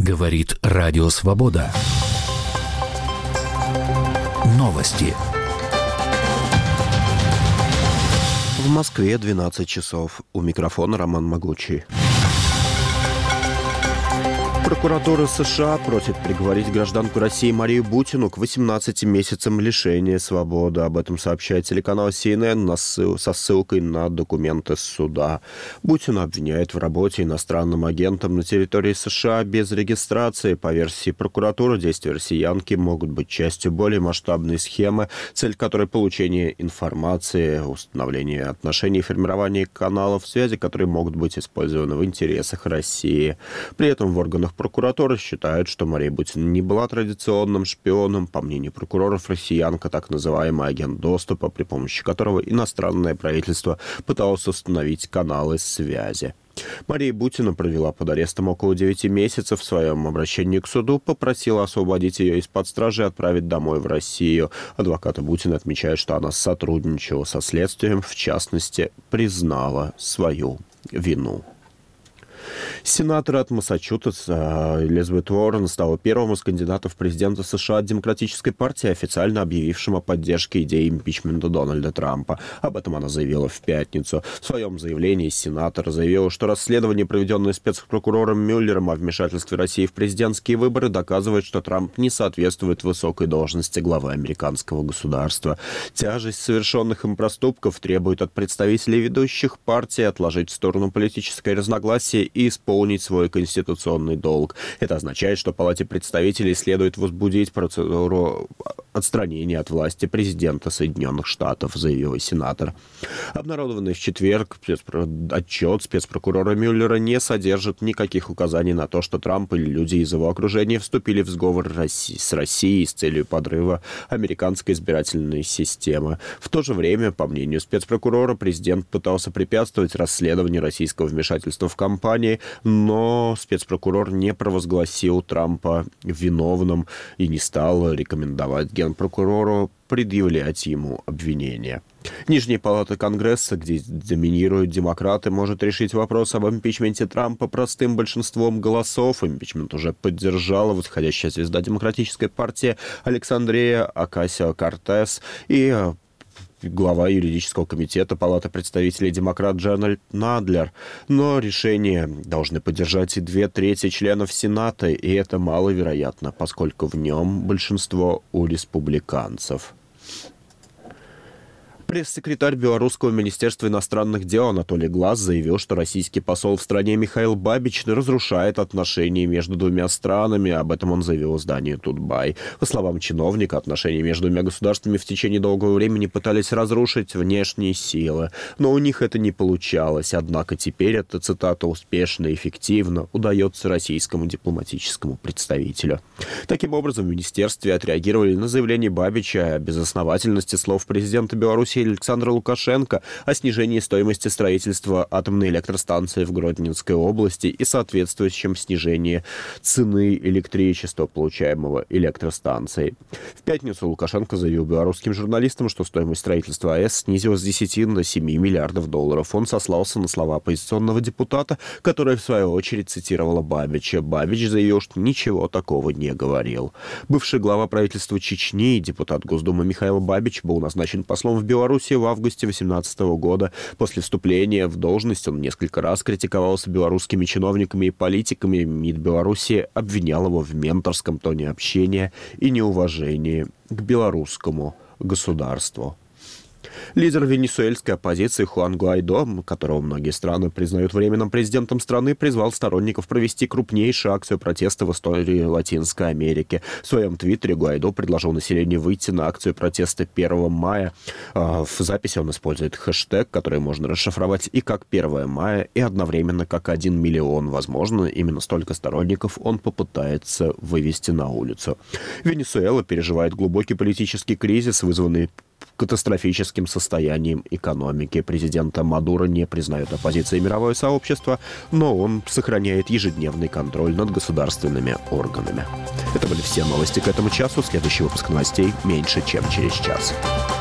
Говорит Радио Свобода. Новости. В Москве 12 часов. У микрофона Роман Могучий. Прокуратура США просит приговорить гражданку России Марию Бутину к 18 месяцам лишения свободы. Об этом сообщает телеканал CNN со ссылкой на документы суда. Бутину обвиняют в работе иностранным агентом на территории США без регистрации. По версии прокуратуры, действия россиянки могут быть частью более масштабной схемы, цель которой получение информации, установление отношений и формирование каналов связи, которые могут быть использованы в интересах России. При этом в органах прокуратуры считают, что Мария Бутина не была традиционным шпионом. По мнению прокуроров, россиянка так называемый агент доступа, при помощи которого иностранное правительство пыталось установить каналы связи. Мария Бутина провела под арестом около 9 месяцев. В своем обращении к суду попросила освободить ее из-под стражи и отправить домой в Россию. Адвокаты Бутина отмечают, что она сотрудничала со следствием, в частности, признала свою вину. Сенатор от Массачусетса Элизабет Уоррен стала первым из кандидатов в президенты США от Демократической партии, официально объявившим о поддержке идеи импичмента Дональда Трампа. Об этом она заявила в пятницу. В своем заявлении сенатор заявила, что расследование, проведенное спецпрокурором Мюллером о вмешательстве России в президентские выборы, доказывает, что Трамп не соответствует высокой должности главы американского государства. Тяжесть совершенных им проступков требует от представителей ведущих партий отложить в сторону политическое разногласие и исполнить свой конституционный долг. Это означает, что Палате представителей следует возбудить процедуру отстранения от власти президента Соединенных Штатов, заявил сенатор. Обнародованный в четверг отчет спецпрокурора Мюллера не содержит никаких указаний на то, что Трамп или люди из его окружения вступили в сговор с Россией с целью подрыва американской избирательной системы. В то же время, по мнению спецпрокурора, президент пытался препятствовать расследованию российского вмешательства в кампанию, но спецпрокурор не провозгласил Трампа виновным и не стал рекомендовать генпрокурору предъявлять ему обвинения. Нижняя палата Конгресса, где доминируют демократы, может решить вопрос об импичменте Трампа простым большинством голосов. Импичмент уже поддержала восходящая звезда Демократической партии Александрия Окасио-Кортес и глава юридического комитета Палаты представителей демократ Джеральд Надлер. Но решение должны поддержать и 2/3 членов Сената, и это маловероятно, поскольку в нем большинство у республиканцев. Пресс-секретарь Белорусского министерства иностранных дел Анатолий Глаз заявил, что российский посол в стране Михаил Бабич разрушает отношения между двумя странами. Об этом он заявил изданию «Тутбай». По словам чиновника, отношения между двумя государствами в течение долгого времени пытались разрушить внешние силы. Но у них это не получалось. Однако теперь эта цитата успешно и эффективно удается российскому дипломатическому представителю. Таким образом, в министерстве отреагировали на заявление Бабича о безосновательности слов президента Беларуси Александра Лукашенко о снижении стоимости строительства атомной электростанции в Гродненской области и соответствующем снижении цены электричества, получаемого электростанцией. В пятницу Лукашенко заявил белорусским журналистам, что стоимость строительства АЭС снизилась с 10 до 7 миллиардов долларов. Он сослался на слова оппозиционного депутата, которая в свою очередь цитировала Бабича. Бабич заявил, что ничего такого не говорил. Бывший глава правительства Чечни и депутат Госдумы Михаил Бабич был назначен послом в Беларуси в августе 2018 года. После вступления в должность он несколько раз критиковался белорусскими чиновниками и политиками. МИД Беларуси обвинял его в менторском тоне общения и неуважении к белорусскому государству. Лидер венесуэльской оппозиции Хуан Гуайдо, которого многие страны признают временным президентом страны, призвал сторонников провести крупнейшую акцию протеста в истории Латинской Америки. В своем твиттере Гуайдо предложил населению выйти на акцию протеста 1 мая. В записи он использует хэштег, который можно расшифровать и как 1 мая, и одновременно как 1 миллион. Возможно, именно столько сторонников он попытается вывести на улицу. Венесуэла переживает глубокий политический кризис, вызванный катастрофическим состоянием экономики. Президента Мадуро не признает оппозиция и мировое сообщество, но он сохраняет ежедневный контроль над государственными органами. Это были все новости к этому часу. Следующий выпуск новостей меньше, чем через час.